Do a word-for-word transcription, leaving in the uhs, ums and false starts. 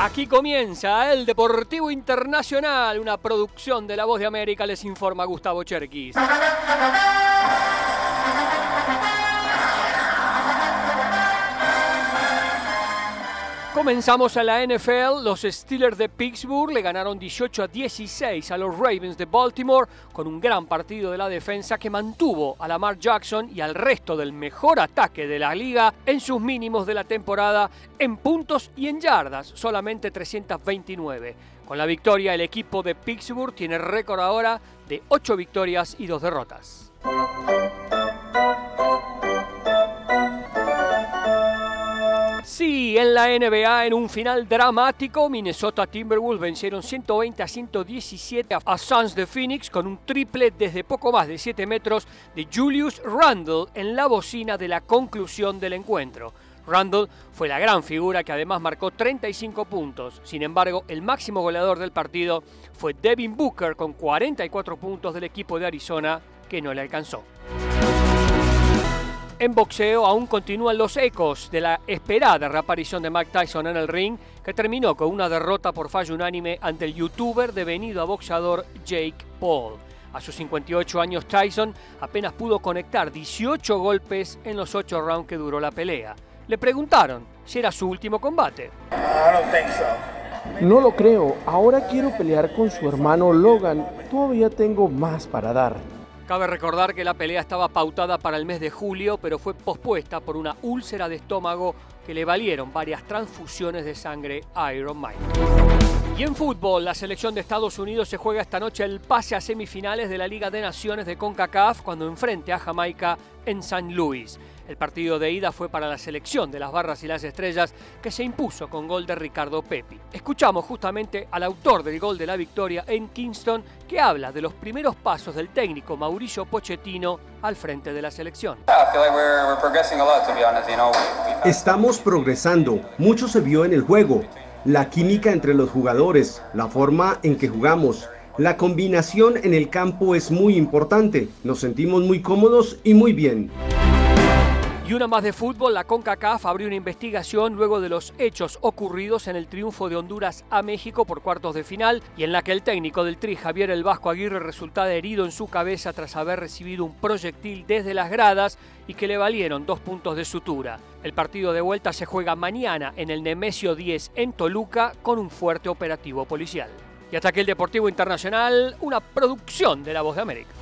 Aquí comienza el Deportivo Internacional, una producción de La Voz de América, les informa Gustavo Cherkis. Comenzamos a la N F L. Los Steelers de Pittsburgh le ganaron dieciocho a dieciséis a los Ravens de Baltimore con un gran partido de la defensa que mantuvo a Lamar Jackson y al resto del mejor ataque de la liga en sus mínimos de la temporada en puntos y en yardas, solamente trescientos veintinueve. Con la victoria, el equipo de Pittsburgh tiene récord ahora de ocho victorias y dos derrotas. Sí, en la N B A, en un final dramático, Minnesota Timberwolves vencieron ciento veinte a ciento diecisiete a Suns de Phoenix con un triple desde poco más de siete metros de Julius Randle en la bocina de la conclusión del encuentro. Randle fue la gran figura que además marcó treinta y cinco puntos. Sin embargo, el máximo goleador del partido fue Devin Booker con cuarenta y cuatro puntos del equipo de Arizona, que no le alcanzó. En boxeo aún continúan los ecos de la esperada reaparición de Mike Tyson en el ring, que terminó con una derrota por fallo unánime ante el youtuber devenido a boxeador Jake Paul. A sus cincuenta y ocho años, Tyson apenas pudo conectar dieciocho golpes en los ocho rounds que duró la pelea. Le preguntaron si era su último combate. No lo creo. Ahora quiero pelear con su hermano Logan. Todavía tengo más para dar. Cabe recordar que la pelea estaba pautada para el mes de julio, pero fue pospuesta por una úlcera de estómago que le valieron varias transfusiones de sangre a Iron Mike. Y en fútbol, la selección de Estados Unidos se juega esta noche el pase a semifinales de la Liga de Naciones de CONCACAF cuando enfrente a Jamaica en Saint Louis. El partido de ida fue para la selección de las Barras y las Estrellas, que se impuso con gol de Ricardo Pepi. Escuchamos justamente al autor del gol de la victoria en Kingston, que habla de los primeros pasos del técnico Mauricio Pochettino al frente de la selección. Estamos progresando, mucho se vio en el juego, la química entre los jugadores, la forma en que jugamos. La combinación en el campo es muy importante, nos sentimos muy cómodos y muy bien. Y una más de fútbol, la CONCACAF abrió una investigación luego de los hechos ocurridos en el triunfo de Honduras a México por cuartos de final y en la que el técnico del Tri, Javier El Vasco Aguirre, resultaba herido en su cabeza tras haber recibido un proyectil desde las gradas y que le valieron dos puntos de sutura. El partido de vuelta se juega mañana en el Nemesio diez en Toluca con un fuerte operativo policial. Y hasta aquí el Deportivo Internacional, una producción de La Voz de América.